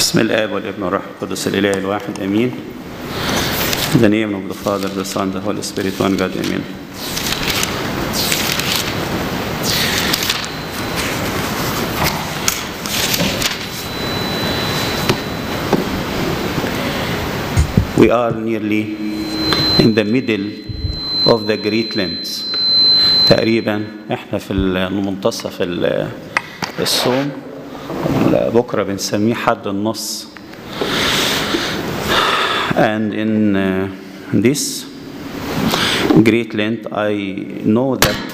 بسم الآب والابن والروح القدس الإله الواحد آمين. In the name of the Father, the Son, the Holy Spirit, one God, Amen. We are nearly in the middle of the Great Lent. تقريبا احنا في المنتصف الصوم، بكره بنسميه حد النص. And in this Great Lent, I know that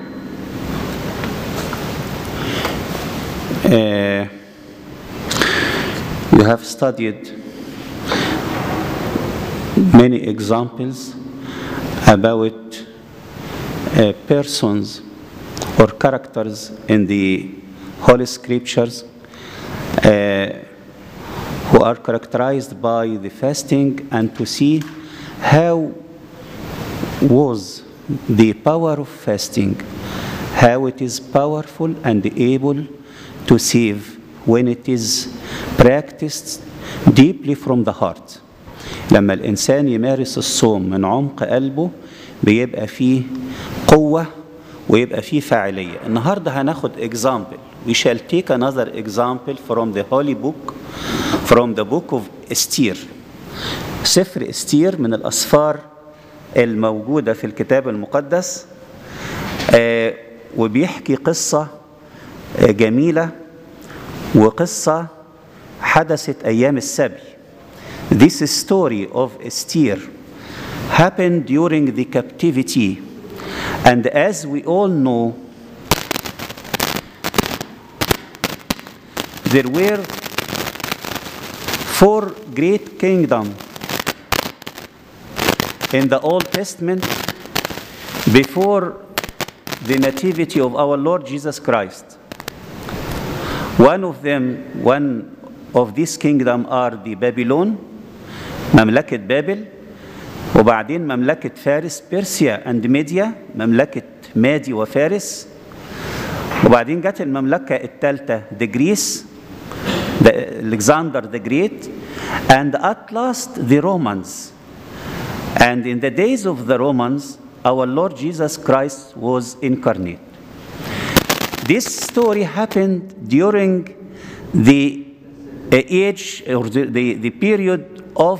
you have studied many examples about persons or characters in the Holy Scriptures who are characterized by the fasting, and to see how was the power of fasting, how it is powerful and able to save when it is practiced deeply from the heart. لما الإنسان يمارس الصوم من عمق قلبه بيبقى فيه قوة ويبقى فيه فاعلية. النهاردة هناخد example. We shall take another example from the Holy Book, from the book of Esther. سفر استير من الأسفار الموجودة في الكتاب المقدس، وبيحكي قصة جميلة وقصة حدثت أيام السبي. This story of Esther happened during the captivity, and as we all know, there were 4 great kingdoms in the Old Testament before the nativity of our Lord Jesus Christ. One of these kingdoms are the Babylon, مملكة بابل، وبعدين مملكة فارس بيرسيا and ميديا، مملكة مادي وفارس، وبعدين جت المملكة الثالثة the Greece, Alexander the Great, and at last the Romans. And in the days of the Romans, our Lord Jesus Christ was incarnate. This story happened during the age or the period of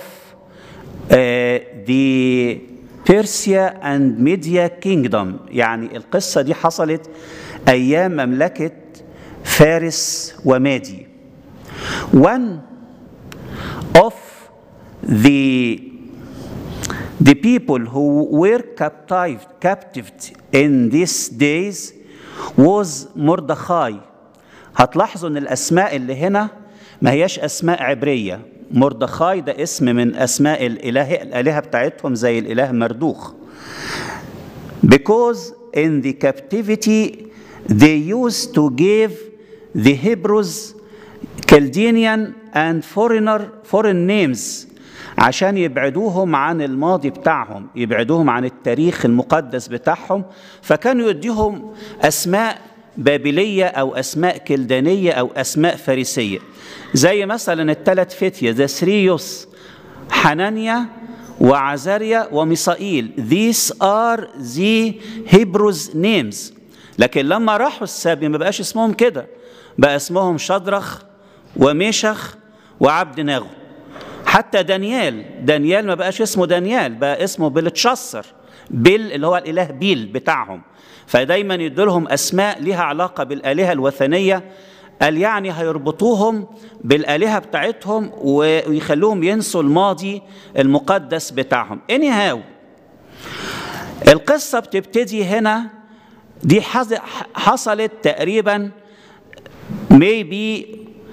the Persia and Media Kingdom. يعني القصة دي حصلت أيام مملكة فارس ومادي. One of the people who were captive in these days was مردخاي. هتلاحظوا ان الاسماء اللي هنا ما هياش اسماء عبرية. مردخاي ده اسم من اسماء الالهة بتاعتهم زي الاله مردوخ. Because in the captivity they used to give the Hebrews Chaldean and foreign names عشان يبعدوهم عن الماضي بتاعهم، يبعدوهم عن التاريخ المقدس بتاعهم، فكانوا يديهم أسماء بابلية أو أسماء كلدانية أو أسماء فارسية، زي مثلا الثلاث فتية ذا ثريوس، حنانيا وعزاريا وميسائيل. These are the Hebrews names. لكن لما راحوا السبي ما بقاش اسمهم كده، بقى اسمهم شدرخ وميشخ وعبد ناغو. حتى دانيال ما بقاش اسمه دانيال، بقى اسمه بلتشصر، بيل اللي هو الإله بيل بتاعهم. فدايما يدولهم أسماء لها علاقة بالآلهة الوثنية، قال يعني هيربطوهم بالآلهة بتاعتهم ويخلوهم ينسوا الماضي المقدس بتاعهم. anyhow القصة بتبتدي هنا. دي حصلت تقريبا maybe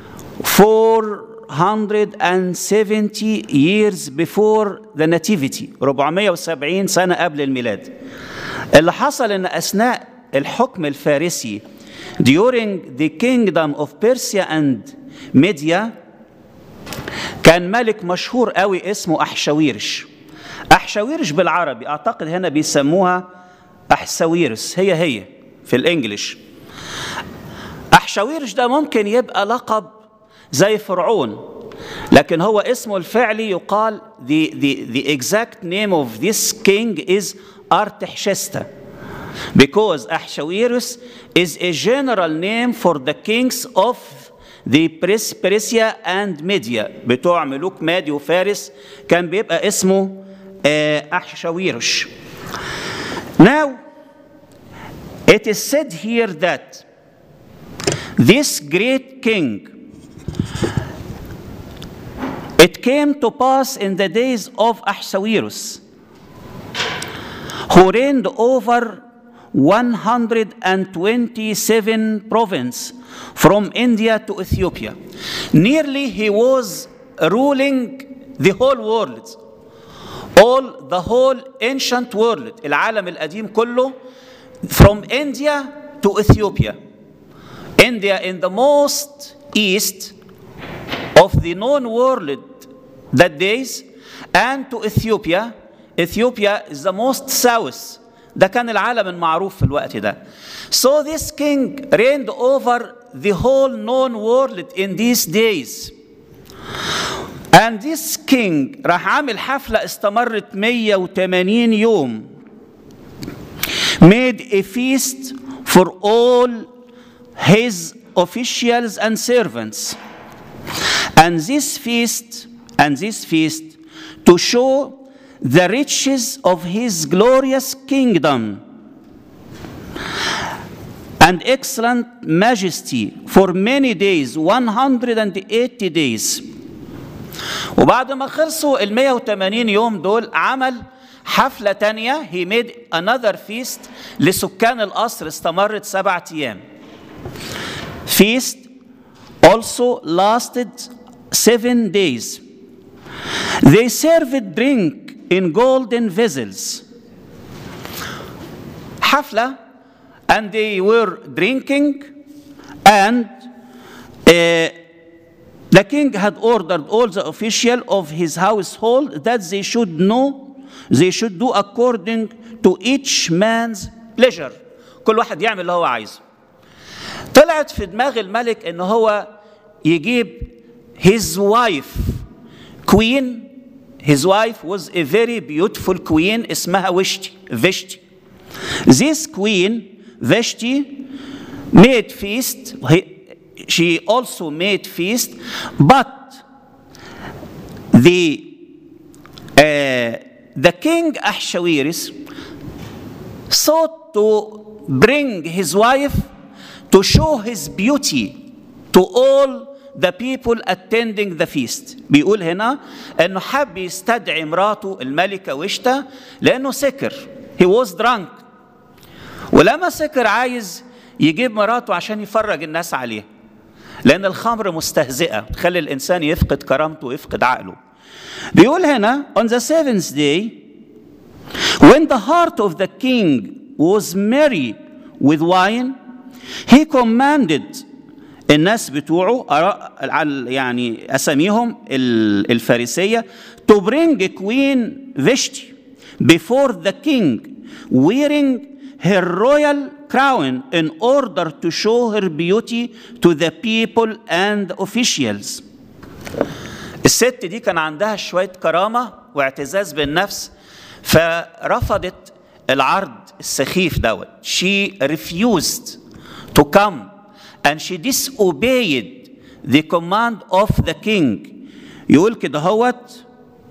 470 years before the nativity، 470 سنة قبل الميلاد. اللي حصل ان اثناء الحكم الفارسي during the kingdom of Persia and Media كان ملك مشهور قوي اسمه أحشاويرش. أحشاويرش بالعربي اعتقد هنا بيسموها أحساويرس، هي في الانجليش. أحشاويرش ده ممكن يبقى لقب زي فرعون، لكن هو اسمه الفعلي يقال the exact name of this king is Artaxerxes, because Ahasuerus is a general name for the kings of the Persia and Media. بتوع ملوك مادي وفارس كان بيبقى اسمه أحشاويرش. Now, it is said here that this great king, it came to pass in the days of Ahasuerus, who reigned over 127 provinces from India to Ethiopia. Nearly he was ruling the whole world, the whole ancient world, العالم القديم كله, from India to Ethiopia. India in the most east of the known world that days, and to Ethiopia. Ethiopia is the most south. ده كان العالم المعروف في الوقت ده. So this king reigned over the whole known world in these days. And this king راح عامل حفلة استمرت 180 يوم. Made a feast for all his officials and servants. And this feast to show the riches of his glorious kingdom and excellent majesty for many days, 180 days. وبعد ما خلصوا 180 يوم دول عمل حفلة تانية. He made another feast لسكان القصر استمرت 7 أيام. Feast also lasted 7 days. They served drink in golden vessels. حفلة, and they were drinking, and the king had ordered all the officials of his household that they should do according to each man's pleasure. كل واحد يعمل اللي هو عايزه. طلعت في دماغ الملك ان هو يجيب his wife queen. His wife was a very beautiful queen اسمها Vashti. This queen Vashti made feast. She also made feast, but the king Ahasuerus sought to bring his wife to show his beauty to all the people attending the feast. بيقول هنا انه حب يستدعي مراته الملكة وشتا لانه سكر. He was drunk. ولما سكر عايز يجيب مراته عشان يفرج الناس عليه، لان الخمر مستهزئة تخلي الانسان يفقد كرامته ويفقد عقله. بيقول هنا on the 7th day when the heart of the king was merry with wine, he commanded الناس بتوعه يعني أساميهم الفارسية to bring Queen Vashti before the king wearing her royal crown in order to show her beauty to the people and officials. الست دي كان عندها شوية كرامة واعتزاز بالنفس، فرفضت العرض السخيف دوت. She refused to come and she disobeyed the command of the king. يقول كده هوت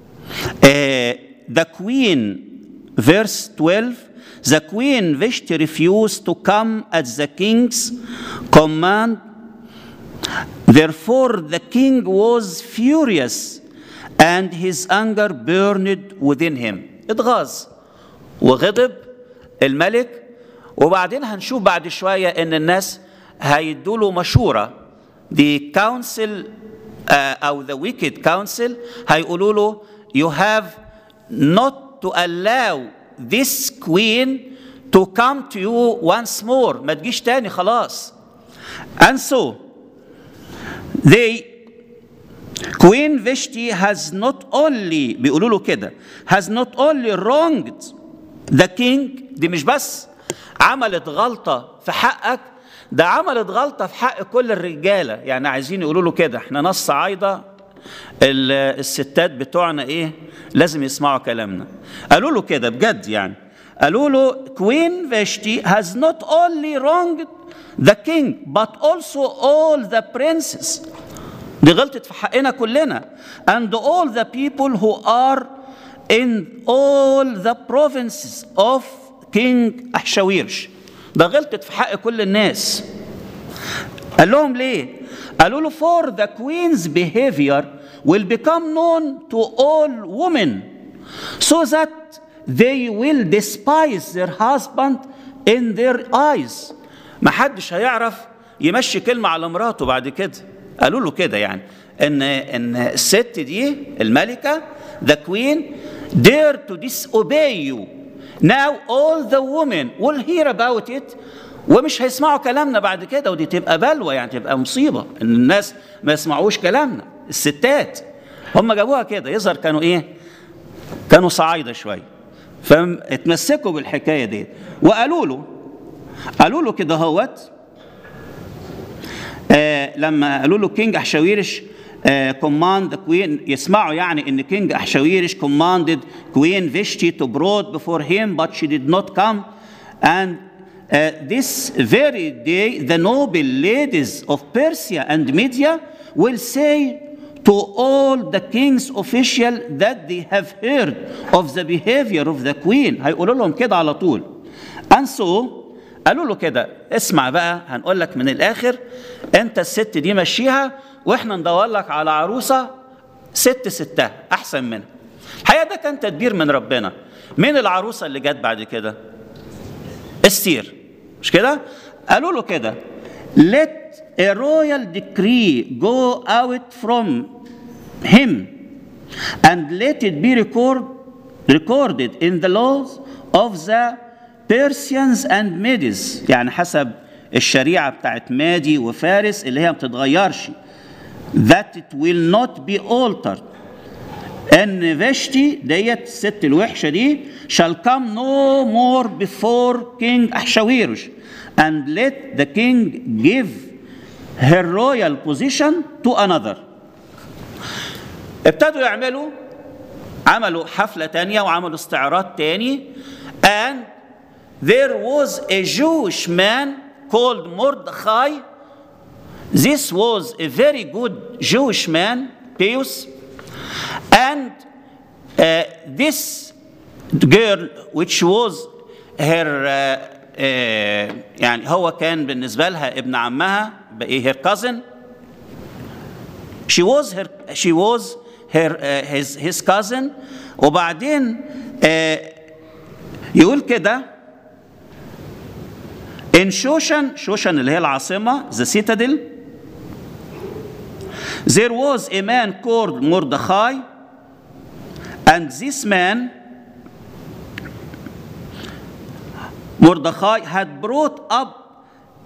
the queen, verse 12, the queen Vashti refused to come at the king's command. Therefore the king was furious and his anger burned within him. اتغاظ وغضب الملك. وبعدين هنشوف بعد شوية ان الناس هيدوا له مشورة. The council أو the wicked council هيقولوا له you have not to allow this queen to come to you once more. ما تجيش تاني خلاص. And so Queen Vashti has not only بيقولوا له كده has not only wronged the king. دي مش بس عملت غلطة في حقك، ده عملت غلطة في حق كل الرجالة. يعني عايزين يقولوا له كده احنا ناس صعايدة الستات بتوعنا ايه لازم يسمعوا كلامنا. قالوا له كده بجد يعني، قالوا له Queen Vashti has not only wronged the king but also all the princes. دي غلطت في حقنا كلنا. And all the people who are in all the provinces of King أحشاويرش. ده غلطت في حق كل الناس. قال لهم ليه؟ قالوا له for the queen's behavior will become known to all women so that they will despise their husband in their eyes. ما حدش هيعرف يمشي كلمة على مراته بعد كده. قالوا له كده يعني ان الست دي الملكة the queen dare to disobey you. Now all the women will hear about it ومش هيسمعوا كلامنا بعد كده، ودي تبقى بلوى يعني، تبقى مصيبة ان الناس ما يسمعوش كلامنا. الستات هم جابوها كده، يظهر كانوا ايه، كانوا صعايدة شوية، فاتمسكوا بالحكاية دي وقالوا له كده هوت. لما قالوا له كينج أحشاويرش command the queen، يسمعوا يعني ان كينج أحشاويرش commanded Queen Vashti to brought before him but she did not come, and this very day the noble ladies of Persia and Media will say to all the king's officials that they have heard of the behavior of the queen. هيقولوا لهم كده على طول. and so قالوا له كده اسمع بقى، هنقول لك من الآخر أنت الست دي مشيها وإحنا ندور لك على عروسة ستها أحسن منها. الحقيقة ده كان تدبير من ربنا. مين العروسة اللي جت بعد كده؟ استير، مش كده؟ قالوا له كده let a royal decree go out from him and let it be recorded in the laws of the Persians and Medes. يعني حسب الشريعة بتاعت مادي وفارس اللي هي ما بتتغيرش. that it will not be altered. ان فاشتي ديت الست الوحشة دي shall come no more before King أحشاويرش and let the king give her royal position to another. ابتدوا عملوا حفلة تانية وعملوا استعراض تاني. and there was a Jewish man called Mordechai. This was a very good Jewish man, Pius. And this girl, which was her, يعني هو كان بالنسبة لها ابن عمها، her cousin. She was his cousin. وبعدين يقول كده in شوشن اللي هي العاصمة the citadel there was a man called Mordechai, and this man Mordechai had brought up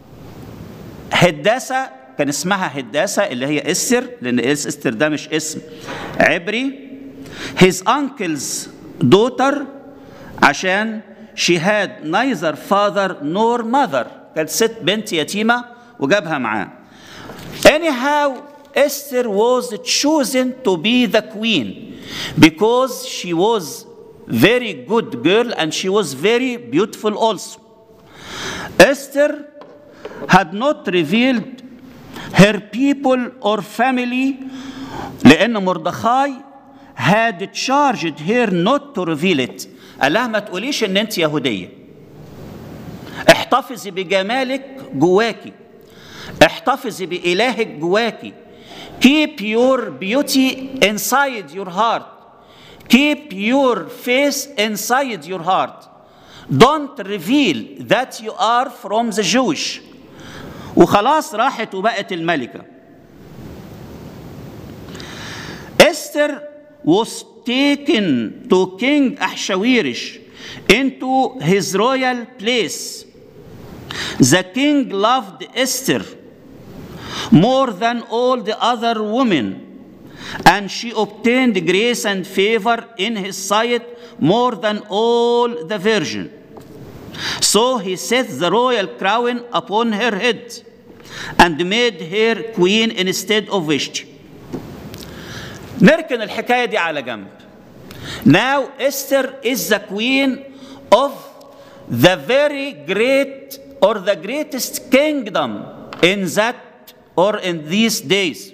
هداسة، كان اسمها هداسة اللي هي استر، لأن استر ده مش اسم عبري. his uncle's daughter عشان she had neither father nor mother، كانت ست بنت يتيمة وجابها معاه. anyhow Esther was chosen to be the queen because she was very good girl and she was very beautiful also. Esther had not revealed her people or family لأن مردخاي had charged her not to reveal it. قال لها ما تقوليش ان انت يهودية، احتفظي بجمالك جواكي، احتفظي بإلهك جواكي. keep your beauty inside your heart, keep your face inside your heart, don't reveal that you are from the Jewish. وخلاص راحت وبقت الملكة. Esther was taken to King Ahasuerus into his royal place. The king loved Esther more than all the other women, and she obtained grace and favor in his sight more than all the virgin. So he set the royal crown upon her head and made her queen instead of Vashti. نركن الحكاية دي على جنب. Now Esther is the queen of the very great or the greatest kingdom in that or in these days.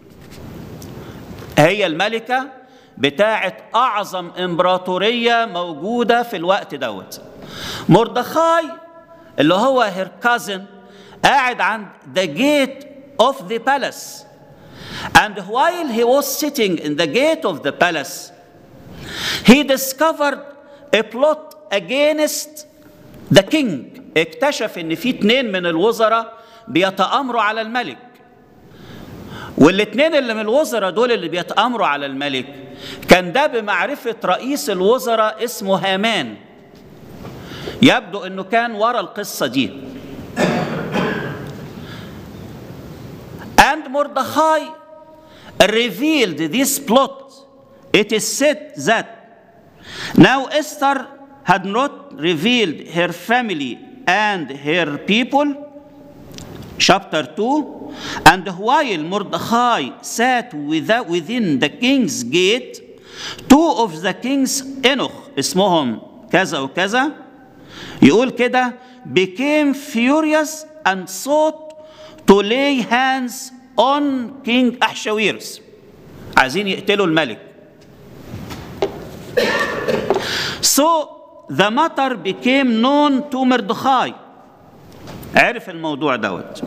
هي الملكة بتاعت أعظم إمبراطورية موجودة في الوقت دوت. مردخاي اللي هو her cousin قاعد عند the gate of the palace. And while he was sitting in the gate of the palace, he discovered a plot against the king. اكتشف ان في 2 من الوزراء بيتآمروا على الملك. والاتنين اللي من الوزراء دول اللي بيتآمروا على الملك كان ده بمعرفة رئيس الوزراء اسمه هامان. يبدو انه كان ورا القصة دي. And Mordechai revealed this plot. It is said that now Esther had not revealed her family and her people. Chapter 2. And while Mordechai sat within the king's gate, 2 of the king's eunuch اسمهم كذا وكذا يقول كده became furious and sought to lay hands on King Ahasuerus. عايزين يقتلوا الملك. So the matter became known to Mordechai. عرف الموضوع دوت.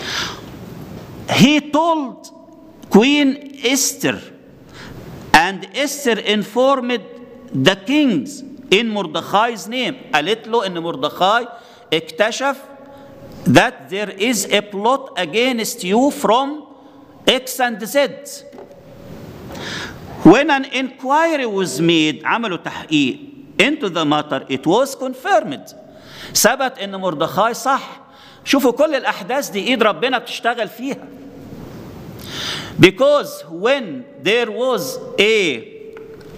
He told Queen Esther, and Esther informed the kings in Mordechai's name. قالت له إن مردخاي اكتشف that there is a plot against you from X and Z. When an inquiry was made, عملوا تحقيق into the matter, it was confirmed. ثبت إن مردخاي صح. شوفوا كل الأحداث دي إيد ربنا بتشتغل فيها. Because when there was a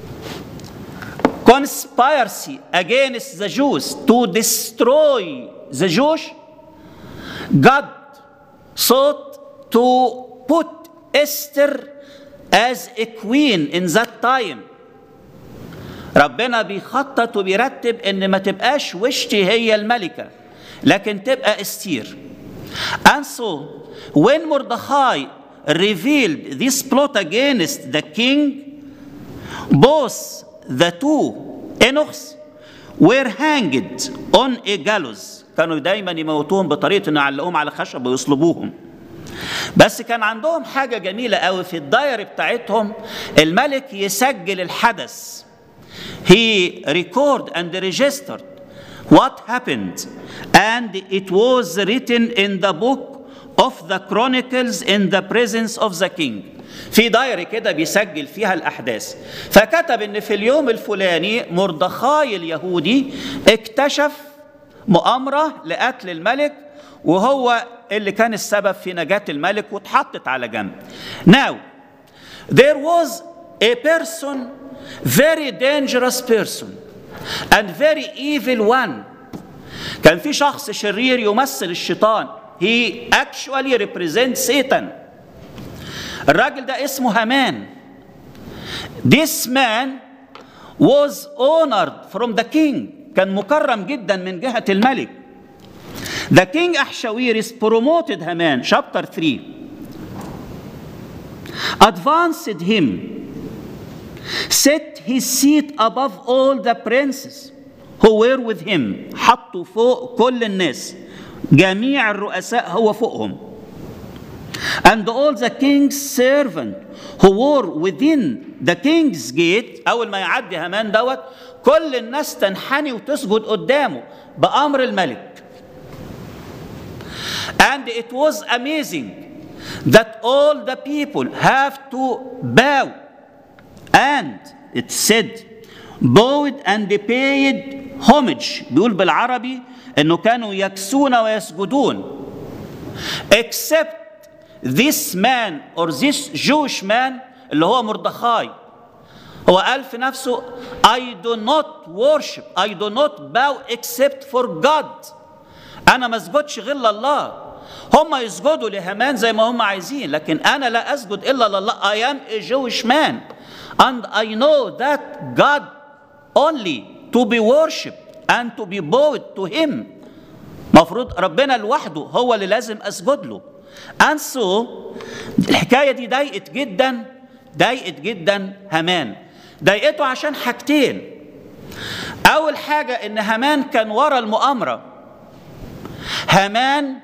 conspiracy against the Jews to destroy the Jews, God sought to put Esther as a queen in that time. ربنا بيخطط وبيرتب إن ما تبقاش وشتي هي الملكة لكن تبقى استير. And so when Mordechai revealed this plot against the king, both the 2 eunuchs were hanged on a gallows. كانوا دايما يموتوهم بطريقة إنه يعلقوهم على خشب ويصلبوهم. بس كان عندهم حاجة جميلة قوي في الدايري بتاعتهم، الملك يسجل الحدث. He recorded and registered what happened, and it was written in the book of the Chronicles in the presence of the king. في دايري كده بيسجل فيها الأحداث. فكتب إن في اليوم الفلاني مردخاي اليهودي اكتشف مؤامرة لقتل الملك، وهو اللي كان السبب في نجاة الملك، واتحطت على جنب. Now, there was a person, very dangerous person, and very evil one. كان في شخص شرير يمثل الشيطان. He actually represents Satan. الراجل ده اسمه هامان. This man was honored from the king. كان مكرم جدا من جهة الملك. The king Ahasuerus promoted Haman, chapter 3. Advanced him, set his seat above all the princes who were with him. حطوا فوق كل الناس، جميع الرؤساء هو فوقهم. And all the king's servants who were within the king's gate. أول ما يعدي هامان دوت كل الناس تنحني وتسجد قدامه بأمر الملك. And it was amazing that all the people have to bow. And it said bowed and paid homage. بيقول بالعربي انه كانوا يكسون ويسجدون. Except this man or this Jewish man اللي هو مردخاي. هو قال في نفسه I do not worship, I do not bow except for God. أنا ما اسجدش غير لله. هم يسجدوا لهامان زي ما هم عايزين، لكن أنا لا أسجد إلا لله. I am a Jewish man and I know that God only to be worshipped and to be bowed to him. مفروض ربنا لوحده هو اللي لازم أسجد له. and so الحكاية دي ضايقت جدا هامان. ضايقته عشان حاجتين. أول حاجة إن هامان كان ورا المؤامرة. هامان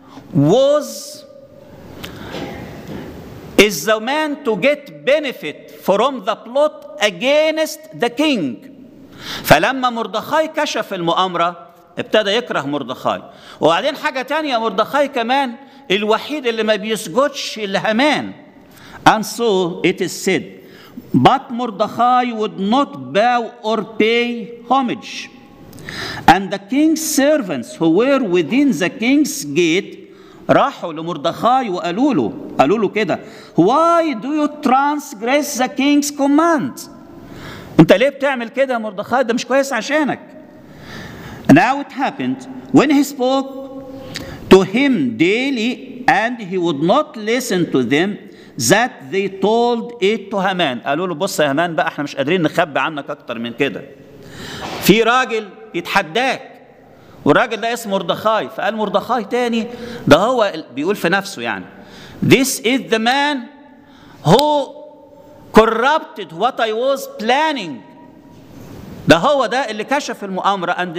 is the man to get benefit from the plot against the king. فلما مردخاي كشف المؤامرة ابتدى يكره مردخاي. وبعدين حاجة تانية، مردخاي كمان الوحيد اللي ما بيسجدش لهامان. and so it is said, but Mordechai would not bow or pay homage. And the king's servants who were within the king's gate راحوا لمردخاي وقالوا له كده: why do you transgress the king's command؟ انت ليه بتعمل كده يا مردخاي؟ ده مش كويس عشانك. Now it happened when he spoke to him daily and he would not listen to them that they told it to Haman. قالوا له: بص يا هامان بقى، احنا مش قادرين نخبي عنك اكتر من كده. في راجل يتحداك، والراجل ده اسمه مردخاي. فقال مردخاي تاني، ده هو بيقول في نفسه يعني: This is the man who corrupted what I was planning. ده هو ده اللي كشف المؤامرة and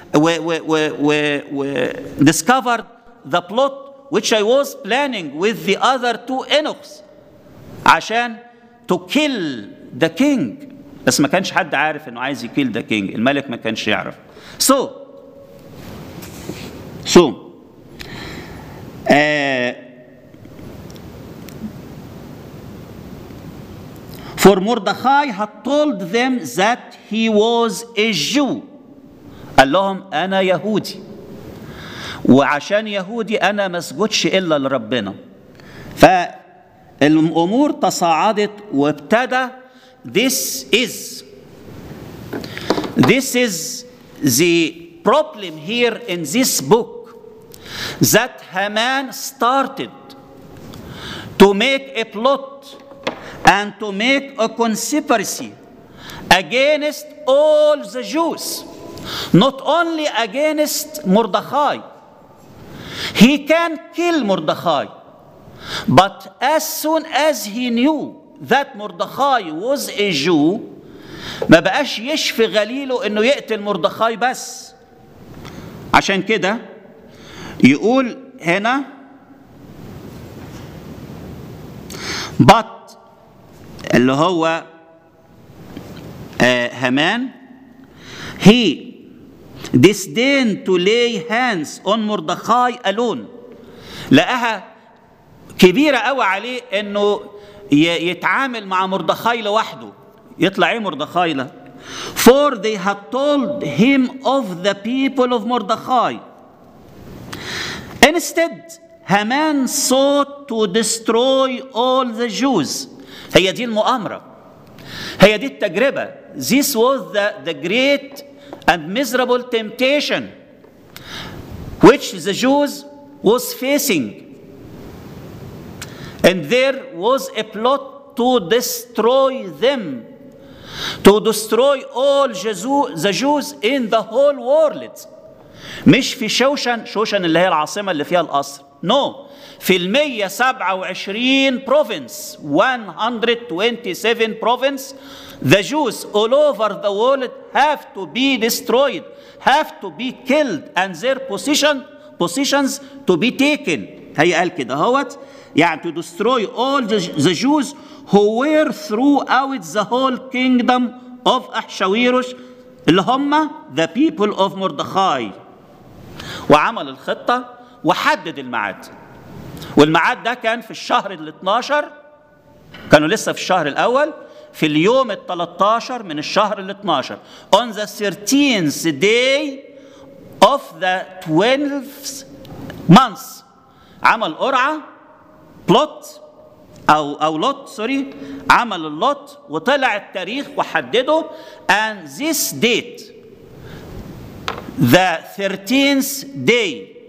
discovered the plot which I was planning with the other two eunuchs عشان to kill the king. بس ما كانش حد عارف انه عايز يكيل the king. الملك ما كانش يعرف. So for Mordechai had told them that he was a Jew. قال لهم أنا يهودي، وعشان يهودي أنا ما اسجدش إلا لربنا. فالأمور تصاعدت وابتدى this is the problem here in this book, that Haman started to make a plot and to make a conspiracy against all the Jews, not only against Mordechai. He can kill Mordechai, but as soon as he knew that Mordechai was a Jew, ما بقاش يشفي غليله انه يقتل مردخاي بس. عشان كده يقول هنا but اللي هو هامان he disdained to lay hands on Mordechai alone. لقاها كبيرة قوي عليه انه يتعامل مع مردخاي لوحده. يطلع ايه مردخاي له؟ For they had told him of the people of Mordechai. Instead, Haman sought to destroy all the Jews. هي دي المؤامرة. هي دي التجربة. This was the great and miserable temptation which the Jews was facing. And there was a plot to destroy them, to destroy all the Jews in the whole world. مش في شوشن اللي هي العاصمة اللي فيها القصر. No. في 127 province, 127 province, the Jews all over the world have to be destroyed, have to be killed, and their positions to be taken. هي قال كده هوت، يعني to destroy all the Jews who were throughout the whole kingdom of Ahasuerus اللي هم the people of Mordechai. وعمل الخطة وحدد الميعاد. والميعاد ده كان في الشهر ال12، كانوا لسه في الشهر الأول، في اليوم ال13 من الشهر ال12. On the 13th day of the 12th month. عمل قرعة بلوت أو لوت سوري، عمل اللوت وطلع التاريخ وحدده. And this date, the 13th day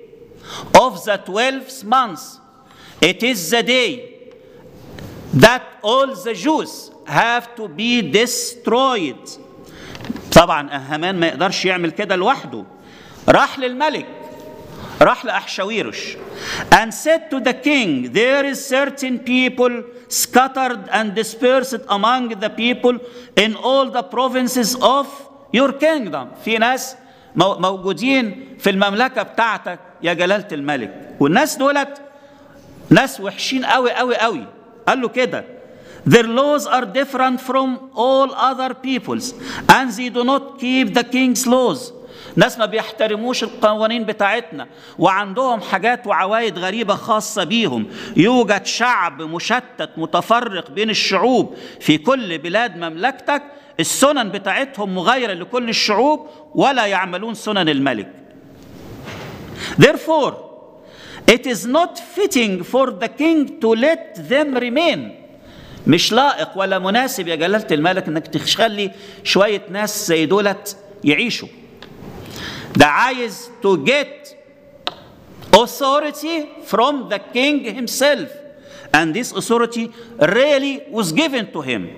of the 12th month. It is the day that all the Jews have to be destroyed. طبعا هامان ما يقدرش يعمل كده لوحده. راح للملك، راح لأحشويروش and said to the king, there is certain people scattered and dispersed among the people in all the provinces of your kingdom. في ناس موجودين في المملكة بتاعتك يا جلالة الملك، والناس دولت ناس وحشين قوي قوي قوي. قال له كده their laws are different from all other peoples and they do not keep the king's laws. ناس ما بيحترموش القوانين بتاعتنا وعندهم حاجات وعوايد غريبة خاصة بيهم. يوجد شعب مشتت متفرق بين الشعوب في كل بلاد مملكتك، السنن بتاعتهم مغايرة لكل الشعوب ولا يعملون سنن الملك. Therefore, it is not fitting for the king to let them remain. مش لائق ولا مناسب يا جلالة الملك انك تخلي شوية ناس زي دولت يعيشوا. ده عايز to get authority from the king himself, and this authority really was given to him.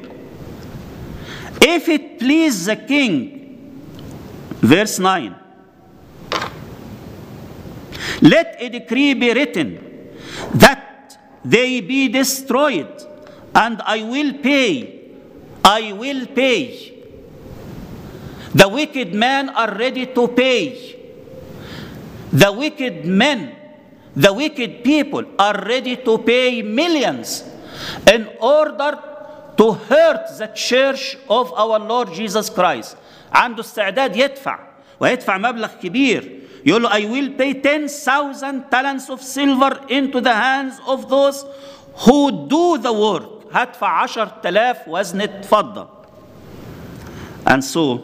If it please the king, verse 9, let a decree be written that they be destroyed, and I will pay. The wicked men are ready to pay. The wicked men, the wicked people are ready to pay millions in order to hurt the church of our Lord Jesus Christ. عنده استعداد يدفع ويدفع مبلغ كبير. يقول له I will pay 10,000 talents of silver into the hands of those who do the work. هدفع 10,000 وزنة فضة. And so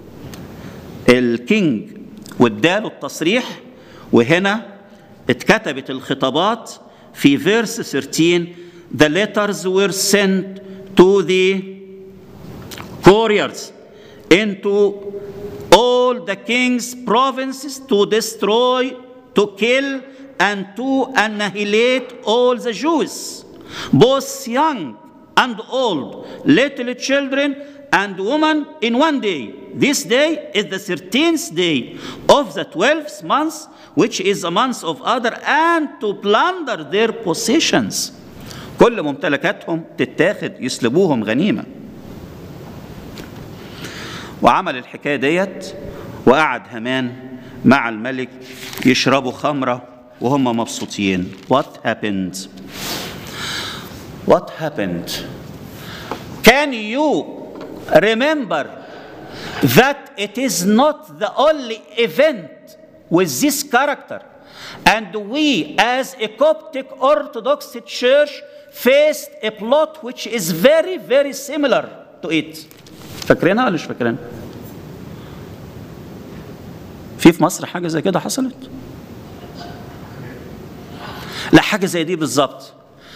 الكينج واداله التصريح، وهنا اتكتبت الخطابات في verse 13. The letters were sent to the couriers into all the king's provinces to destroy, to kill, and to annihilate all the Jews, both young and old, little children and women, in one day. This day is the 13th day of the 12th month, which is a month of Adar, and to plunder their possessions. كل ممتلكاتهم تتاخد، يسلبوهم غنيمة. وعمل الحكاية ديت، وقعد هامان مع الملك يشربوا خمرة وهم مبسوطين. What happened? What happened? Can you remember that it is not the only event with this character, and we as a Coptic Orthodox Church faced a plot which is very, very similar to it. فاكرينها ولا مش فاكرينها؟ في مصر حاجة زي كده حصلت؟ لا، حاجة زي دي بالظبط.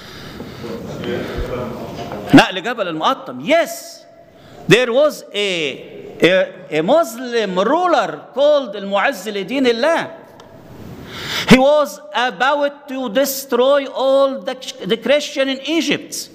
نقل جبل المقطم. Yes, there was a Muslim ruler called المعز لدين الله. He was about to destroy all the Christian in Egypt.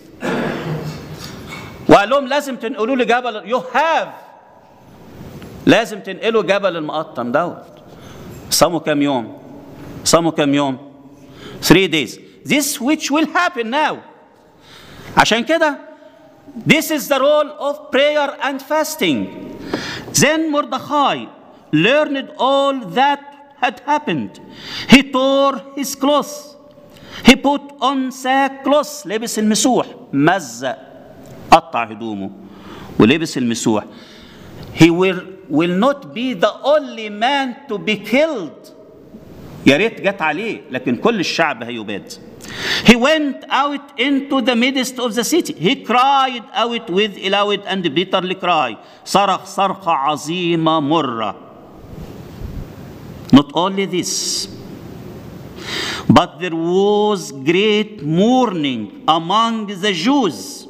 وقال لهم لازم تنقلوا لي جبل، you have، لازم تنقلوا جبل المقطم دوت. صاموا كام يوم؟ صاموا كام يوم؟ 3 days. This which will happen now. عشان كده this is the role of prayer and fasting. Then Mordechai learned all that had happened. He tore his clothes. He put on sackcloth. لبس المسوح، مزق، قطع هدومه ولبس المسوح. He will not be the only man to be killed. يا ريت جت عليه، لكن كل الشعب هيباد. He went out into the midst of the city. He cried out with a loud and bitterly cry. صرخ صرخة عظيمة مرة. Not only this, but there was great mourning among the Jews,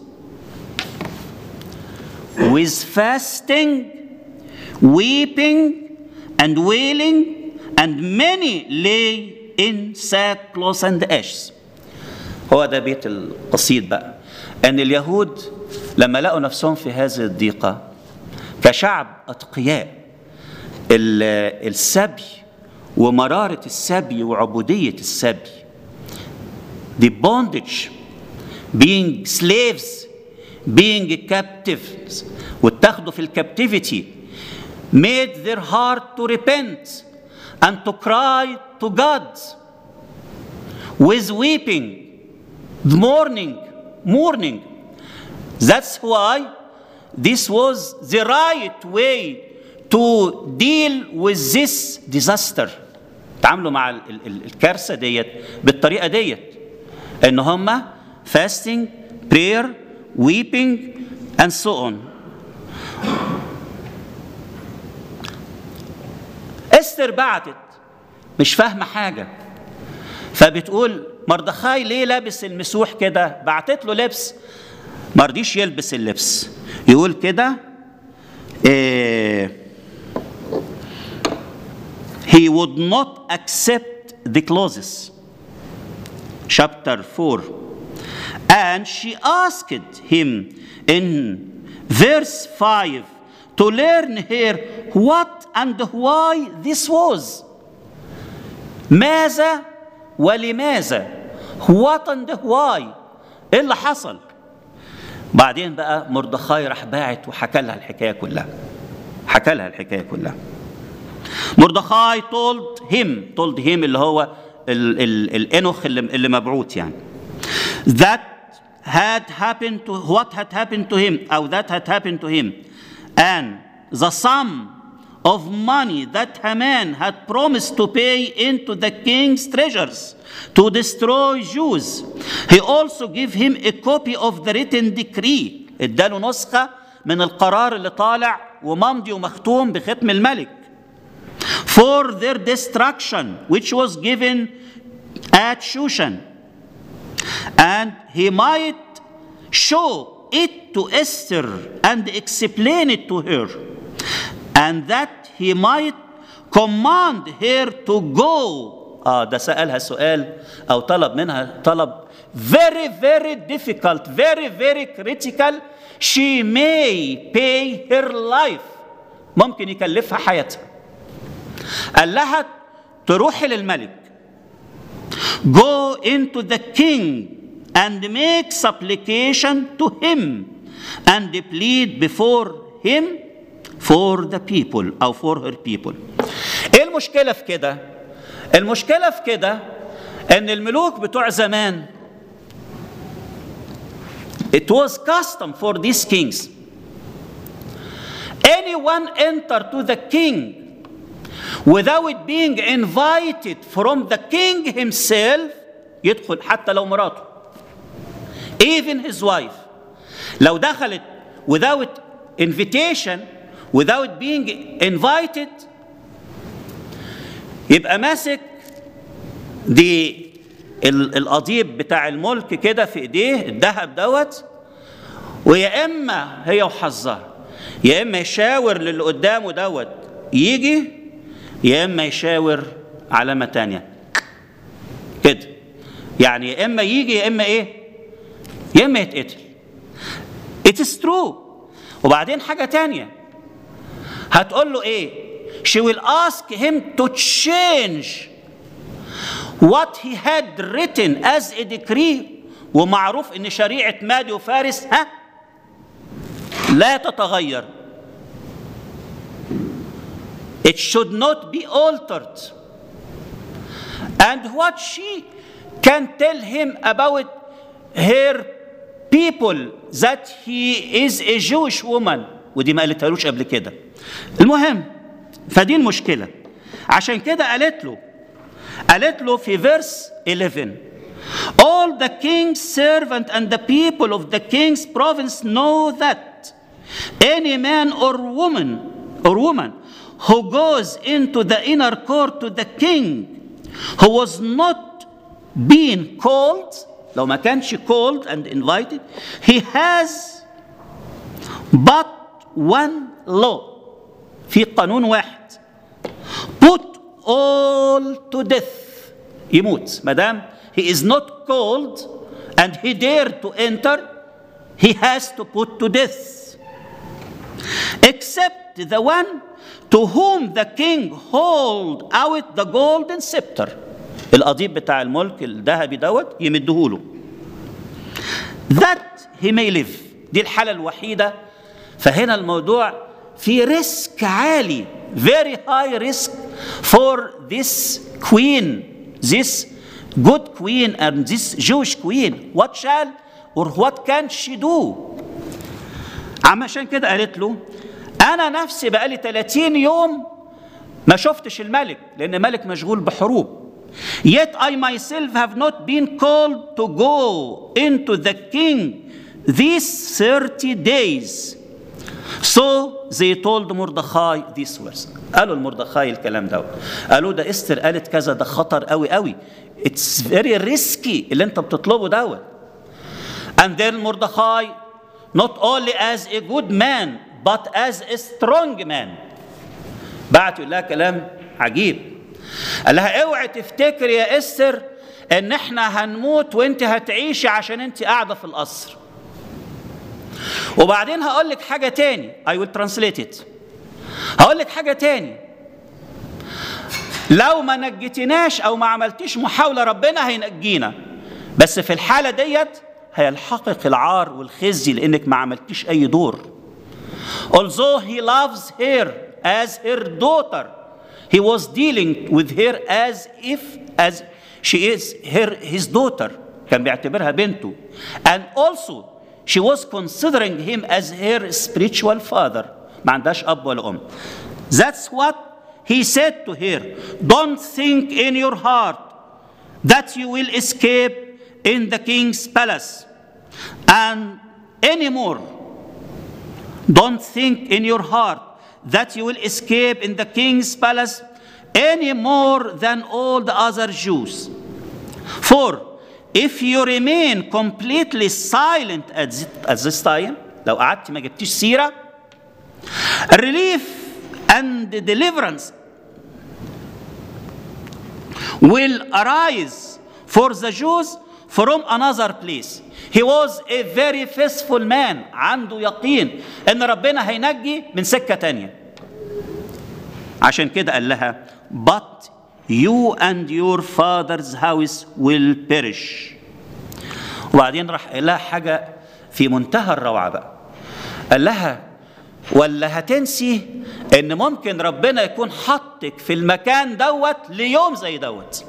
with fasting, weeping, and wailing, and many lay in sackcloth and ashes. هو ده بيت القصيد بقى، أن اليهود لما لقوا نفسهم في هذه الضيقة كشعب أتقياء، السبي ومرارة السبي وعبودية السبي، the bondage, being slaves, being captives، واتخذوا في الكابتيفيتي، made their heart to repent and to cry to God with weeping, mourning. That's why this was the right way to deal with this disaster. تعاملوا مع الكارثة ديت بالطريقة ديت، ان هم fasting, prayer, weeping and so on. استر بعتت مش فاهمة حاجة، فبتقول مردخاي ليه لابس المسوح كده؟ بعتت له لبس، ما رضيش يلبس اللبس. يقول كده he would not accept the clothes. Chapter 4. And she asked him in verse 5 to learn her what and why this was. ماذا ولماذا؟ what and why؟ ايه اللي حصل؟ بعدين بقى مردخاي راح باعت وحكى لها الحكايه كلها. مردخاي told him اللي هو الانوخ اللي مبعوث يعني، what had happened to him and the sum of money that Haman had promised to pay into the king's treasures to destroy Jews. He also gave him a copy of the written decree. اداله نسخة من القرار اللي طالع وممضي ومختوم بختم الملك. For their destruction, which was given at Shushan. And he might show it to Esther and explain it to her. And that he might command her to go. ده سألها سؤال أو طلب منها طلب very very difficult, very very critical. She may pay her life. ممكن يكلفها حياتها. قال لها تروحي للملك. Go into the king and make supplication to him and plead before him for the people أو for her people. إيه المشكلة في كده؟ المشكلة في كده إن الملوك بتوع زمان it was custom for these kings. Anyone enter to the king without being invited from the king himself يدخل حتى لو مراته. Even his wife. لو دخلت without invitation, without being invited يبقى ماسك دي القضيب بتاع الملك كده في ايديه الذهب دوت، ويا اما هي وحظها، يا اما يشاور للي قدامه دوت يجي، يا اما يشاور علامه تانية كده، يعني يا اما يجي يا اما ايه، يا اما يتقتل. It is true. وبعدين حاجه تانية هتقول له ايه؟ She will ask him to change what he had written as a decree. ومعروف ان شريعة مادي وفارس لا تتغير. It should not be altered. And what she can tell him about her people that he is a Jewish woman. ودي ما قالتهالوش قبل كده. المهم فدي المشكلة. عشان كده قالت له في verse 11 all the king's servant and the people of the king's province know that any man or woman who goes into the inner court to the king who was not being called, لو ما كانش called and invited, he has but one law. في قانون واحد. Put all to death. يموت. ما دام he is not called and he dared to enter, he has to put to death. Except the one to whom the king hold out the golden scepter. القضيب بتاع الملك الذهبي دوت يمدهوله. That he may live. دي الحالة الوحيدة. فهنا الموضوع في ريسك عالي, very high risk for this queen, this good queen and this Jewish queen. What shall or what can she do? عشان كده قالت له أنا نفسي بقالي 30 يوم ما شفتش الملك, لأن ملك مشغول بحروب. Yet I myself have not been called to go into the king these 30 days. So they told Mordechai these words. قالوا لمردخاي الكلام ده. قالوا ده استر قالت كذا, ده خطر قوي قوي. It's very risky اللي انت بتطلبه دوت. And then Mordechai, not only as a good man but as a strong man, بعت يقول لها كلام عجيب. قال لها اوعي تفتكري يا استر ان احنا هنموت وانت هتعيشي عشان انت قاعده في القصر. وبعدين هقول لك حاجه تاني. I will translate it. هقول لك حاجه تاني. لو ما نجيتناش او ما عملتيش محاوله ربنا هينجينا, بس في الحاله ديت هيلحقك العار والخزي لانك ما عملتيش اي دور. Although he loves her as her daughter, he was dealing with her as she is his daughter. كان بيعتبرها بنته. And also she was considering him as her spiritual father. ما عندهاش أب ولا أم. That's what he said to her. Don't think in your heart that you will escape in the king's palace and anymore. Don't think in your heart that you will escape in the king's palace any more than all the other Jews. For if you remain completely silent at this time, لو قعدت ما جبتيش سيرة, relief and deliverance will arise for the Jews from another place. He was a very faithful man. عنده يقين ان ربنا هينجي من سكة تانية. عشان كده قال لها but you and your father's house will perish. وبعدين راح قال لها حاجة في منتهى الروعة بقى. قال لها ولا هتنسي ان ممكن ربنا يكون حطك في المكان دوت ليوم زي دوت.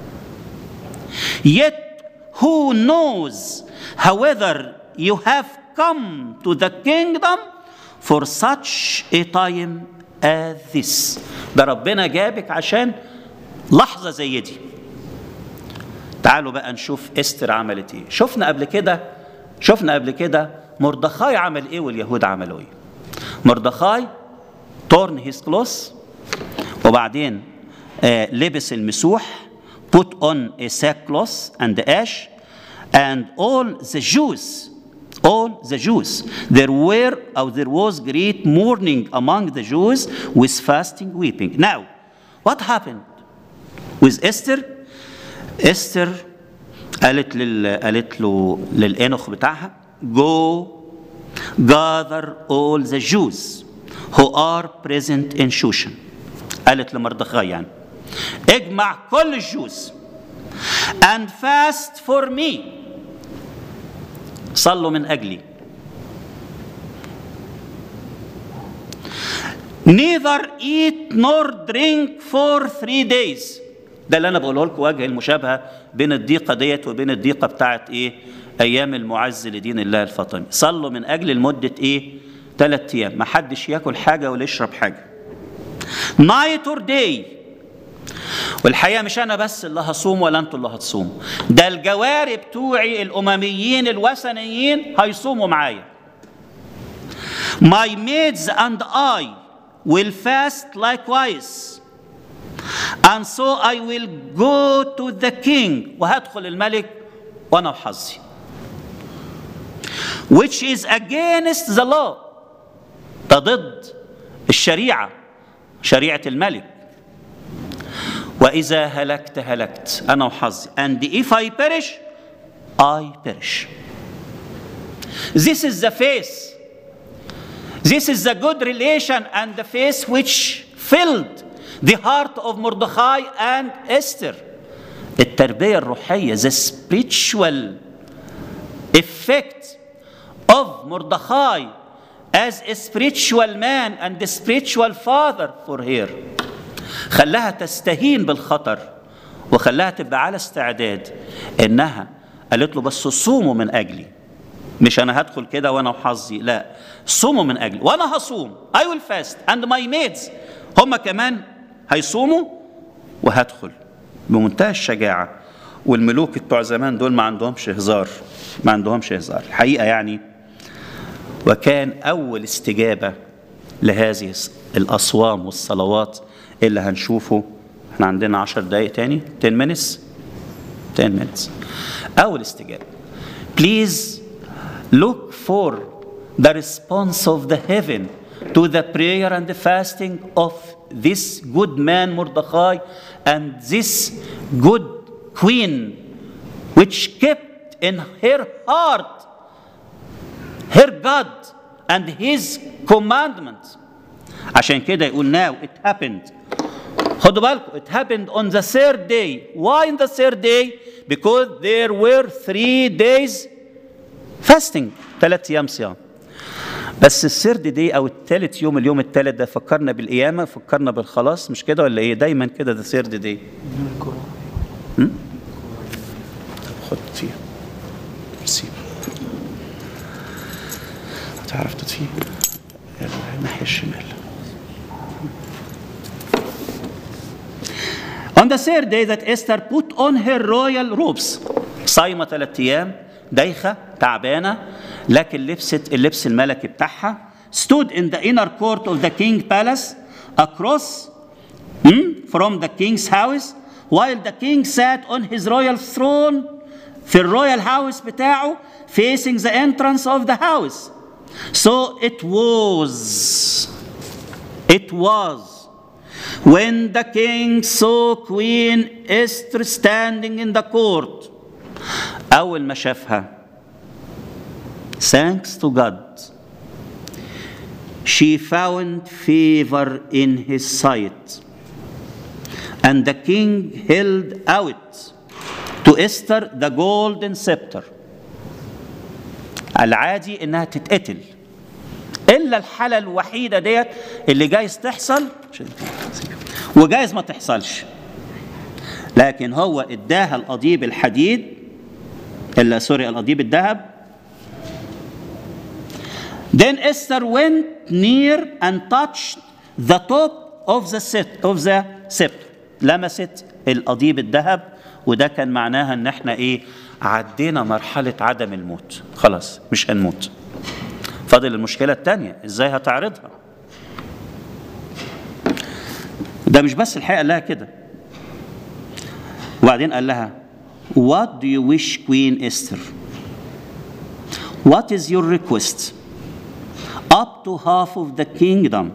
Yet who knows however you have come to the kingdom for such a time as this. ده ربنا جابك عشان لحظة زي دي. تعالوا بقى نشوف استر عملت ايه. شفنا قبل كده مردخاي عمل ايه واليهود عملوا ايه. مردخاي torn his clothes وبعدين لبس المسوح, put on a sackcloth and ash, and all the Jews, there was great mourning among the Jews with fasting, weeping. Now, what happened with Esther? Esther قالت له للأنخ بتاعها, go gather all the Jews who are present in Shushan. قالت لمردخاي يعني اجمع كل الجوز and fast for me. صلوا من أجلي. neither eat nor drink for 3 days. ده اللي أنا بقوله لكم وجه المشابهة بين الضيقة ديت وبين الضيقة بتاعت إيه أيام المعز لدين الله الفاطمي. صلوا من أجل لمدة إيه 3 أيام, ما حدش ياكل حاجة ولا يشرب حاجة. night or day. والحقيقة مش أنا بس اللي هصوم ولا أنتوا اللي هتصوموا, ده الجواري بتوعي الأمميين الوثنيين هيصوموا معايا. My maids and I will fast likewise, and so I will go to the king. وهدخل الملك وأنا وحظي. Which is against the law. ده ضد الشريعة, شريعة الملك. وإذا هلكت هلكت أنا وحظي. And if I perish, I perish. This is the faith. This is the good relation and the faith which filled the heart of Mordechai and Esther. التربية الروحية, the spiritual effect of Mordechai as a spiritual man and a spiritual father for her, خلاها تستهين بالخطر وخلاها تبقى على استعداد انها قالت له بس صوموا من اجلي، مش انا هدخل كده وانا وحظي، لا صوموا من اجلي وانا هصوم. I will fast and my maids هم كمان هيصوموا وهدخل بمنتهى الشجاعة. والملوك بتوع زمان دول ما عندهمش هزار، ما عندهمش هزار الحقيقة يعني. وكان أول استجابة لهذه الأصوام والصلوات اللي هنشوفه. احنا عندنا 10 دقايق تاني، 10 minutes. أول استجابة. Please look for the response of the heaven to the prayer and the fasting of this good man Mordechai and this good queen, which kept in her heart her God and his commandments. عشان كده يقول now it happened. خدوا بالكم, it happened on the third day. Why in the third day? Because there were 3 days fasting, 3 أيام صيام. بس الثيرد دي او الثالث يوم، اليوم الثالث ده فكرنا بالقيامه، فكرنا بالخلاص، مش كده ولا ايه؟ دايما كده ده ثيرد دي. خد فيها سيب هتعرف تطفيه الناحيه الشمال. On the third day that Esther put on her royal robes. صايمه 3 أيام، دايخه تعبانه، لكن لبست اللبس الملكي بتاعها. stood in the inner court of the king palace across from the king's house while the king sat on his royal throne في الرويال house بتاعه facing the entrance of the house. So it was when the king saw Queen Esther standing in the court. أول ما شافها, thanks to God, she found favor in his sight. And the king held out to Esther the golden scepter. العادي انها تتقتل، الا الحالة الوحيدة ديت اللي جايز تحصل وجايز ما تحصلش، لكن هو اداها القضيب الحديد، القضيب الذهب. Then Esther went near and touched the top of the scepter. لمست القضيب الذهب، وده كان معناها ان احنا ايه؟ عدينا مرحلة عدم الموت، خلاص مش هنموت. فاضل المشكلة الثانية، ازاي هتعرضها؟ ده مش بس الحقيقة قال لها كده، وبعدين قال لها What do you wish, Queen Esther? What is your request? Up to half of the kingdom.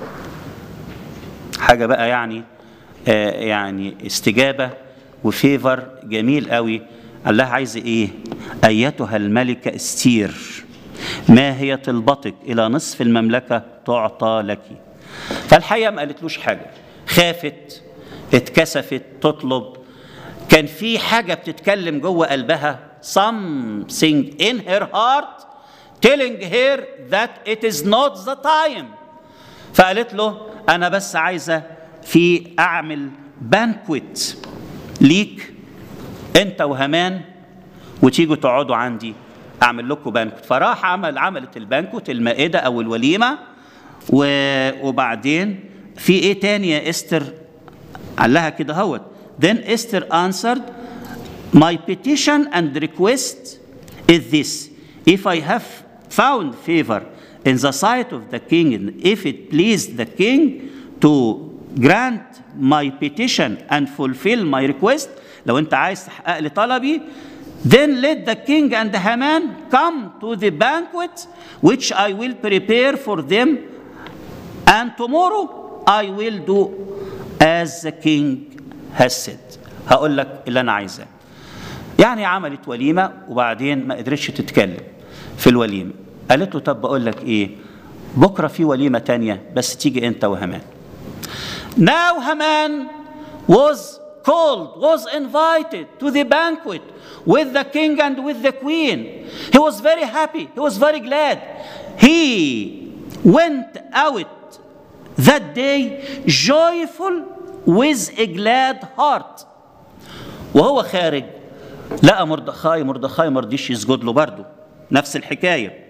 حاجة بقى يعني استجابة وفيفر جميل قوي. قال لها عايزة ايه؟ أيتها الملكة استير، ما هي طلبتك؟ إلى نصف المملكة تعطى لك. فالحقيقة ما قالتلوش حاجة، خافت، اتكسفت تطلب، كان في حاجة بتتكلم جوه قلبها، something in her heart telling her that it is not the time. فقالت له أنا بس عايزة أعمل بانكويت ليك أنت وهامان، وتيجوا تقعدوا عندي أعمل لكم بانكويت. فراح عملت البانكويت، المائدة أو الوليمة. وبعدين في إيه تاني يا إستر؟ قال لها كده هوت. Then Esther answered, my petition and request is this: if I have found favor in the sight of the king, and if it pleased the king to grant my petition and fulfill my request, لو أنت عايز تحقق لي طلبي, then let the king and Haman come to the banquet which I will prepare for them, and tomorrow I will do as the king has said. هقول لك اللي أنا عايزاه. يعني عملت وليمة وبعدين ما قدرتش تتكلم في الوليمة. قالت له طب بقول لك إيه، بكرة في وليمة تانية بس تيجي أنت وهامان. Now Haman was invited to the banquet with the king and with the queen. He was very happy. He was very glad. He went out that day joyful with a glad heart. وهو خارج لقى مردخاي ما رضيش يسجد له برضه، نفس الحكاية.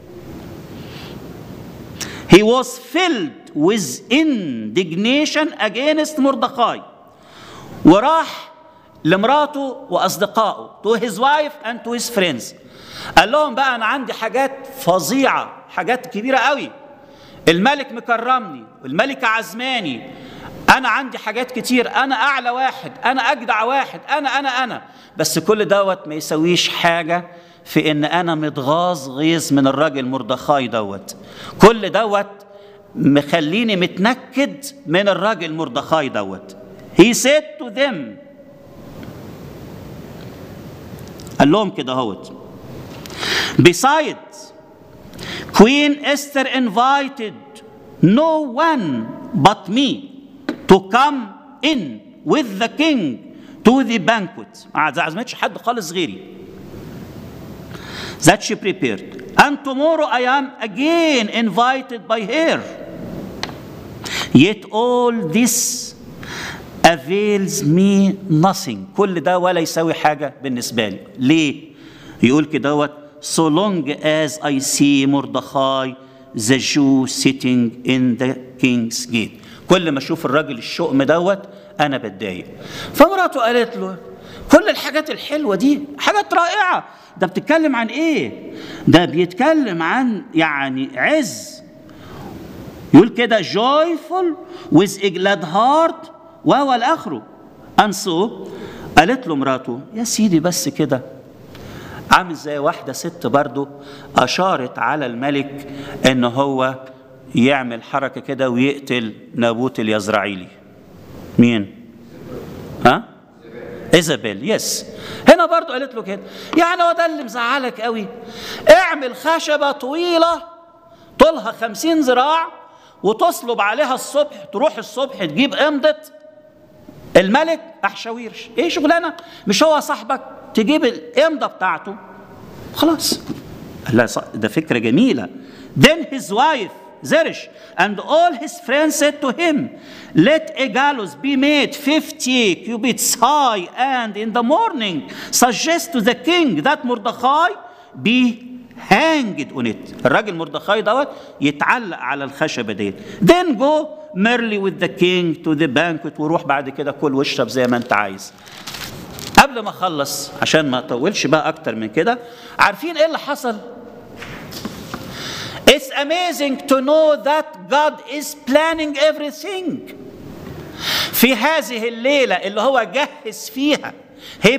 He was filled with indignation against مردخاي، وراح لمراته وأصدقائه to his wife and to his friends. قال لهم بقى أنا عندي حاجات فظيعة، حاجات كبيرة قوي، الملك مكرمني والملكة عزماني، أنا عندي حاجات كتير، أنا أعلى واحد، أنا أجدع واحد، أنا بس كل دوت ما يسويش حاجة في إن أنا متغاظ غيظ من الراجل مردخاي دوت. كل دوت مخليني متنكد من الراجل مردخاي دوت. He said to them، قال لهم كده هوت، besides Queen Esther invited no one but me to come in with the king to the banquet. ما عزمتش حد خالص غيري. That she prepared. And tomorrow I am again invited by her. Yet all this avails me nothing. كل ده ولا يساوي حاجة بالنسبة لي. ليه؟ يقول كده so long as I see Mordechai the Jew sitting in the king's gate. كل ما اشوف الراجل الشؤم دوت انا بتضايق. فمراته قالت له كل الحاجات الحلوه دي حاجات رائعه، ده بتتكلم عن ايه؟ ده بيتكلم عن يعني عز. يقول كده joyful with a glad heart وهو الاخره. and so قالت له مراته يا سيدي بس كده، عامل زي واحده ست برضو اشارت على الملك ان هو يعمل حركة كده ويقتل نابوت اليزرعيلي. مين؟ ها؟ إيزابيل. يس. هنا برضو قالت له كده، يعني هو ده اللي مزعلك قوي؟ اعمل خشبة طويلة طولها 50 ذراع وتصلب عليها الصبح، تروح الصبح تجيب امضة الملك أحشاويرش. ايه شغلانة؟ مش هو صاحبك؟ تجيب الامضة بتاعته خلاص. لا ده فكرة جميلة. Then his wife Zeresh and all his friends said to him, let a gallows be made 50 cubits high, and in the morning suggest to the king that Mordechai be hanged on it. الراجل مردخاي دوت يتعلق على الخشبة ديت. Then go merrily with the king to the banquet. وروح بعد كده كل واشرب زي ما انت عايز. قبل ما اخلص عشان ما اطولش بقى اكتر من كده، عارفين ايه اللي حصل؟ It's amazing to know that God is planning everything. في هذه الليلة اللي هو جهز فيها he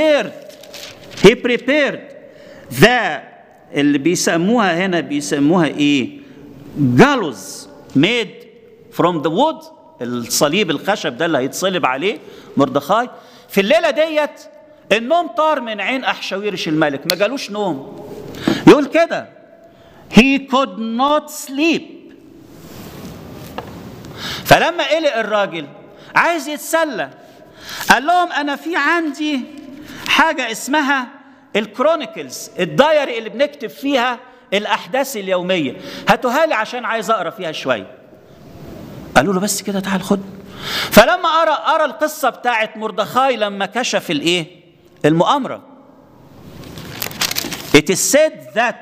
prepared the اللي بيسموها هنا بيسموها ايه؟ gallows made from the wood، الصليب الخشب ده اللي هيتصلب عليه مردخاي. في الليلة ديت النوم طار من عين أحشاويرش الملك، ما جالوش نوم. يقول كده he could not sleep. فلما قلق الراجل عايز يتسلى، قال لهم أنا في عندي حاجة اسمها الكرونيكلز، الدايري اللي بنكتب فيها الأحداث اليومية، هاتوها لي عشان عايز أقرأ فيها شوية. قالوا له بس كده تعال خد. فلما أرى القصة بتاعت مردخاي لما كشف الإيه؟ المؤامرة. It is said that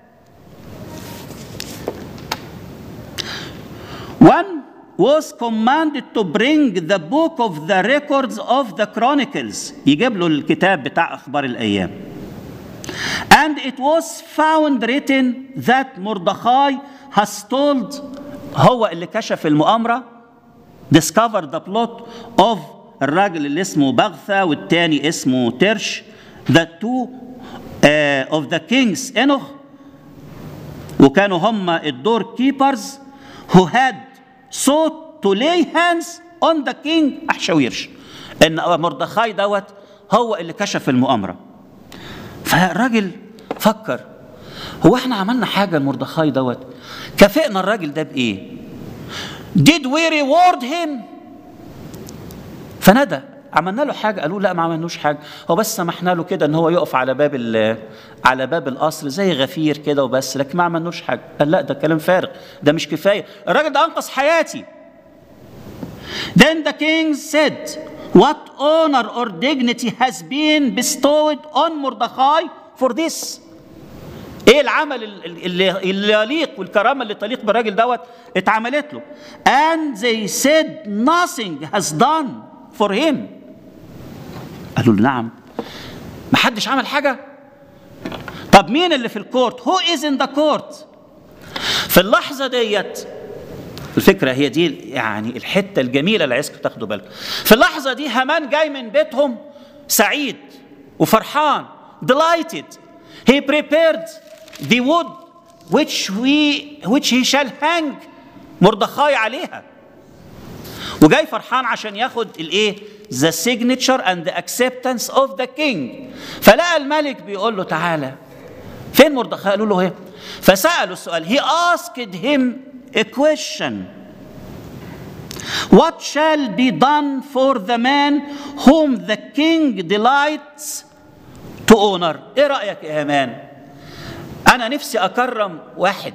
one was commanded to bring the book of the records of the chronicles. يجيب له الكتاب بتاع أخبار الأيام. And it was found written that Mordechai has told، هو اللي كشف المؤامرة، discovered the plot of الراجل اللي اسمه بغثة والتاني اسمه ترش، the two of the kings Enoch، وكانوا هم الدور keepers who had sought to lay hands on the king أحشاويرش. ان مردخاي دوت هو اللي كشف المؤامرة. فالراجل فكر، هو احنا عملنا حاجة لمردخاي دوت؟ كافئنا الراجل ده بإيه؟ Did we reward him؟ فندى عملنا له حاجة؟ قالوا لا ما عملناش حاجة، هو بس سمحنا له كده ان هو يقف على باب القصر زي غفير كده وبس، لكن ما عملناش حاجة. قال لا ده كلام فارغ، ده مش كفاية، الراجل ده أنقذ حياتي. Then the king said, what honor or dignity has been bestowed on Mordechai for this؟ ايه العمل اللي يليق والكرامة اللي تليق بالراجل دوت اتعملت له؟ And they said nothing has done for him. قالوا له نعم، ما حدش عمل حاجة. طب مين اللي في الكورت؟ Who is in the court؟ في اللحظة ديت الفكرة هي دي يعني الحتة الجميلة اللي عايزكم تاخدوا بالكم. في اللحظة دي هامان جاي من بيتهم سعيد وفرحان، delighted. He prepared the wood which he shall hang مردخاي عليها. وجاي فرحان عشان ياخد الايه؟ the signature and the acceptance of the king. فلقى الملك بيقول له تعالى فين مردخاي؟ قالوا له ايه؟ فسألوا السؤال. he asked him a question. What shall be done for the man whom the king delights to honor؟ ايه رأيك يا هامان؟ انا نفسي اكرم واحد،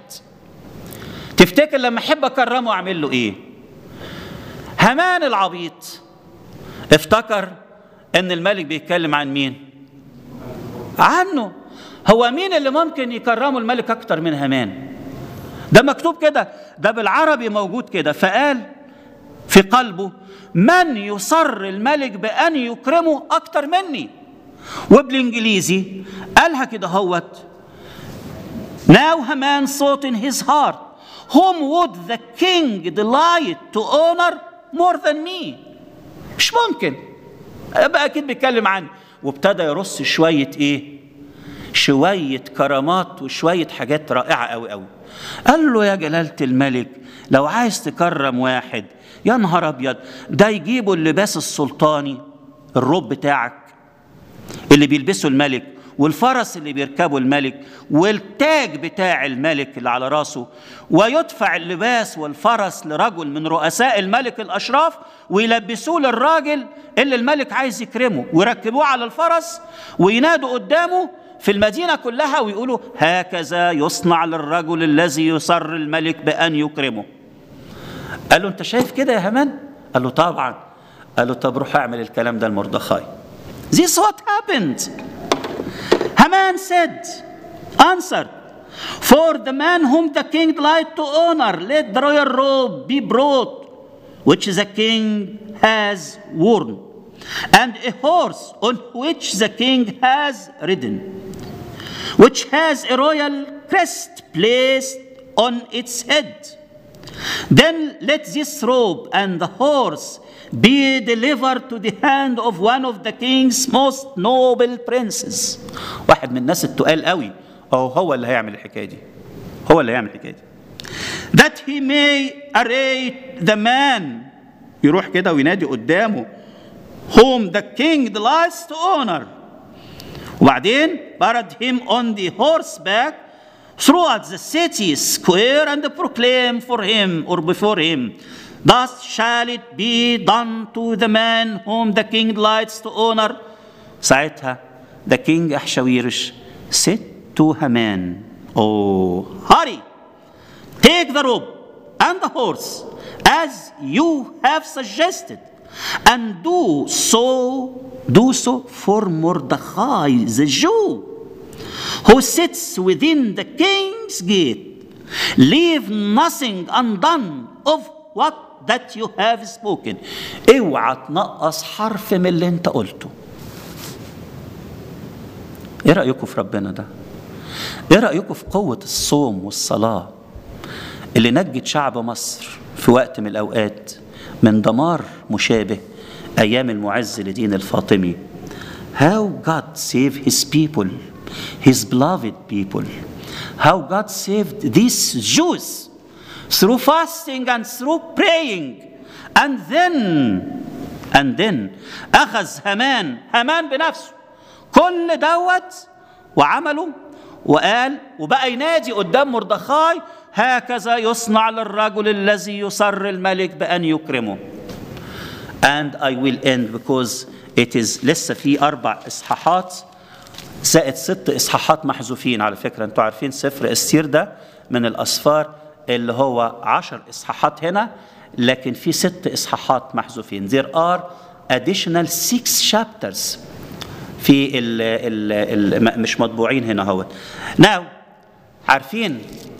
تفتكر لما احب اكرمه اعمل له ايه؟ هامان العبيط افتكر ان الملك بيتكلم عن مين؟ عنه. هو مين اللي ممكن يكرمه الملك اكتر من هامان؟ ده مكتوب كده، ده بالعربي موجود كده. فقال في قلبه من يصر الملك بأن يكرمه أكتر مني. وبالإنجليزي قالها كده هوت Now Haman thought in his heart whom would the king delight to honor more than me؟ مش ممكن، بقى أكيد بيتكلم عني. وابتدى يرص شوية إيه؟ شوية كرامات وشوية حاجات رائعة قوي قوي. قال له يا جلالة الملك لو عايز تكرم واحد، يا نهار أبيض، ده يجيبوا اللباس السلطاني، الروب بتاعك اللي بيلبسه الملك، والفرس اللي بيركبه الملك، والتاج بتاع الملك اللي على راسه، ويدفع اللباس والفرس لرجل من رؤساء الملك الأشراف ويلبسوه للراجل اللي الملك عايز يكرمه، ويركبوه على الفرس وينادوا قدامه في المدينة كلها ويقولوا هكذا يصنع للرجل الذي يصر الملك بأن يكرمه. قال له أنت شايف كده يا هامان؟ قال له طبعا. قال له طب روح اعمل الكلام ده لمردخاي. This what happened. Haman answered, for the man whom the king delights to honor, let the royal robe be brought, which the king has worn, and a horse on which the king has ridden, which has a royal crest placed on its head. Then let this robe and the horse be delivered to the hand of one of the king's most noble princes. واحد من الناس التقال قوي هو اللي هيعمل الحكاية دي، هو اللي هيعمل الحكاية دي. That he may array the man، يروح كده وينادي قدامه whom the king delights to honor. وبعدين parade him on the horseback throughout the city square and proclaim for him or before him, thus shall it be done to the man whom the king delights to honor. ساعتها the king أحشويرش said to Haman, oh hurry, take the robe and the horse as you have suggested, and do so for Mordechai the Jew, who sits within the king's gate. Leave nothing undone of what that you have spoken. اوعى تنقص حرف من اللي انت قلته. ايه رأيكم في ربنا ده؟ ايه رأيكم في قوة الصوم والصلاة اللي نجت شعب مصر في وقت من الأوقات من دمار مشابه أيام المعز لدين الفاطمي؟ How God saved his people, his beloved people. How God saved these Jews through fasting and through praying. And then and then أخذ هامان بنفسه كل دوت وعمله وقال وبقى ينادي قدام مردخاي هكذا يصنع للرجل الذي يسر الملك بأن يكرمه. And I will end because it is لسه في 4 إصحاحات زائد 6 إصحاحات محذوفين. على فكرة انتوا عارفين سفر استير ده من الأسفار اللي هو 10 إصحاحات هنا، لكن في 6 إصحاحات محذوفين. There are additional 6 chapters في ال مش مطبوعين هنا هو. Now عارفين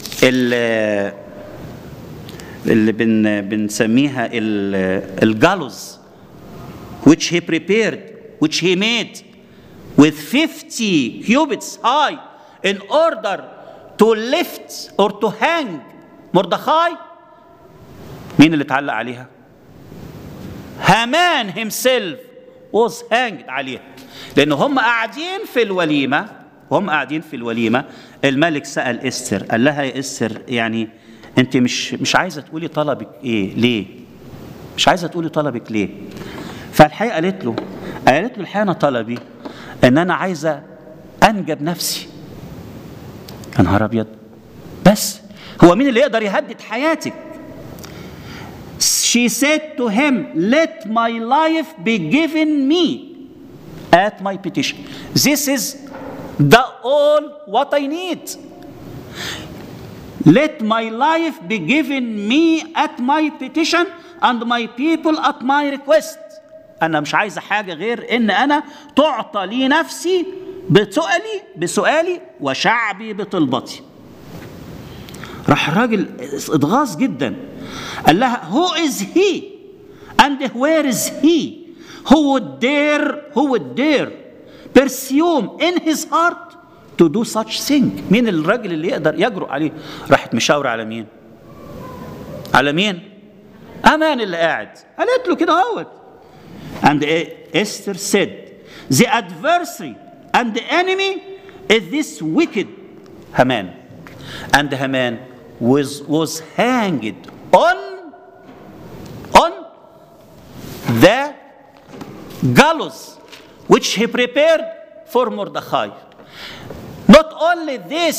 اللي بنسميها الجالوز which he prepared, which he made with 50 cubits high in order to lift or to hang مردخاي. مين اللي اتعلق عليها؟ هامان himself was hanged عليها. لأن هم قاعدين في الوليمة الملك سأل إستر، قال لها يا إستر يعني أنت مش عايزة تقولي طلبك إيه؟ ليه؟ مش عايزة تقولي طلبك ليه؟ فالحقيقة قالت له الحقيقة أنا طلبي إن أنا عايزة أنجب نفسي. يا نهار أبيض، بس هو مين اللي يقدر يهدد حياتك؟ She said to him, let my life be given me at my petition. This is all what I need. Let my life be given me at my petition and my people at my request. أنا مش عايزة حاجة غير إن أنا تعطى لي نفسي بسؤالي وشعبي بطلبتي. راح الراجل اتغاظ جدا، قال لها who is he and where is he who would dare presume in his heart to do such thing. مين الراجل اللي يقدر يجرؤ عليه؟ راحت مشاورة على مين؟ هامان اللي قاعد. قالت له كده اهوت. And Esther said, the adversary and the enemy is this wicked Haman. And Haman was hanged on the gallows which he prepared for Mordechai. Not only this,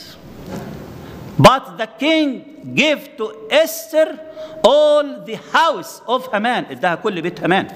but the king gave to Esther all the house of Haman. ادها كل بيت هامان.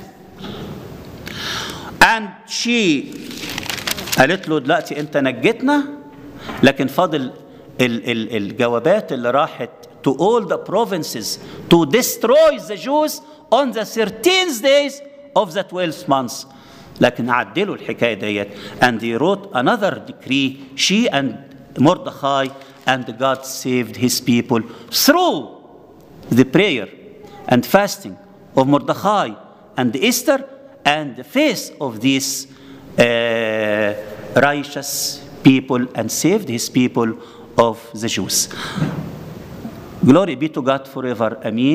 And she قالت له دلوقتي انت نجتنا، لكن فاضل الجوابات اللي راحت to all the provinces to destroy the Jews on the 13th days of the 12th month. لكن عدلوا الحكاية ديت and they wrote another decree, she and Mordechai, and God saved his people through the prayer and fasting of Mordechai and Esther and the faith of these righteous people, and saved his people of the Jews. Glory be to God forever. Amen.